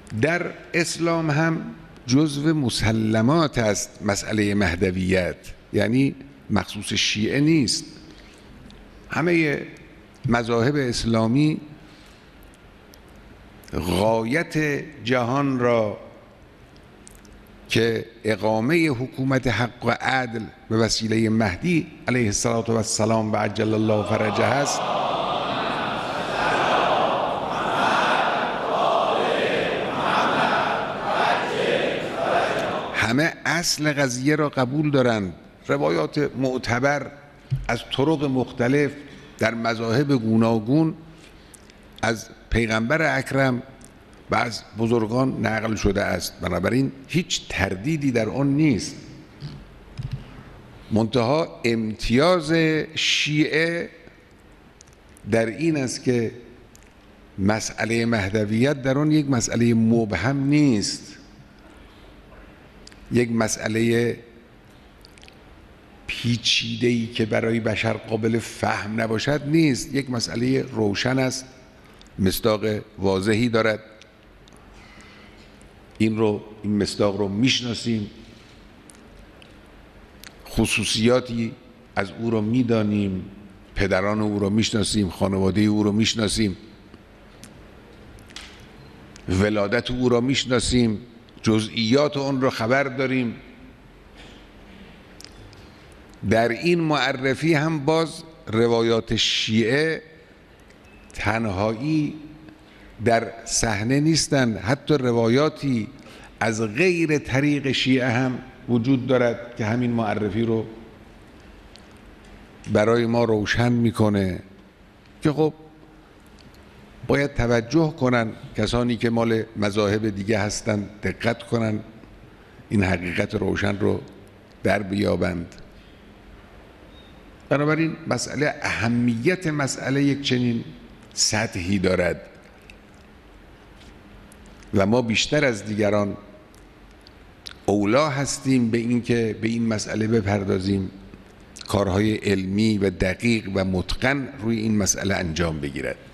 در اسلام هم جزو مسلمات است مسئله مهدویت، یعنی مخصوص شیعه نیست. همه مذاهب اسلامی غایت جهان را که اقامه حکومت حق و عدل به وسیله مهدی علیه السلام و عجل الله فرجه است، همه اصل قضیه را قبول دارند. روایات معتبر از طرق مختلف در مذاهب گوناگون از پیغمبر اکرم و از بزرگان نقل شده است، بنابراین هیچ تردیدی در آن نیست. منتها امتیاز شیعه در این است که مسئله مهدویت در آن یک مسئله مبهم نیست، یک مسئله پیچیده‌ای که برای بشر قابل فهم نباشد نیست، یک مسئله روشن است، مصداق واضحی دارد. این مصداق رو میشناسیم، خصوصیاتی از او رو میدانیم، پدران او رو میشناسیم، خانواده او رو میشناسیم، ولادت او رو میشناسیم، جزئیات اون رو خبر داریم. در این معرفی هم باز روایات شیعه تنهایی در صحنه نیستند، حتی روایاتی از غیر طریق شیعه هم وجود دارد که همین معرفی رو برای ما روشن میکنه که خب باید توجه کنن کسانی که مال مذاهب دیگه هستند، دقت کنن این حقیقت روشن رو در بیابند. بنابراین مسئله اهمیت مسئله یک چنین سطحی دارد و ما بیشتر از دیگران اولا هستیم به اینکه به این مسئله بپردازیم، کارهای علمی و دقیق و متقن روی این مسئله انجام بگیرد.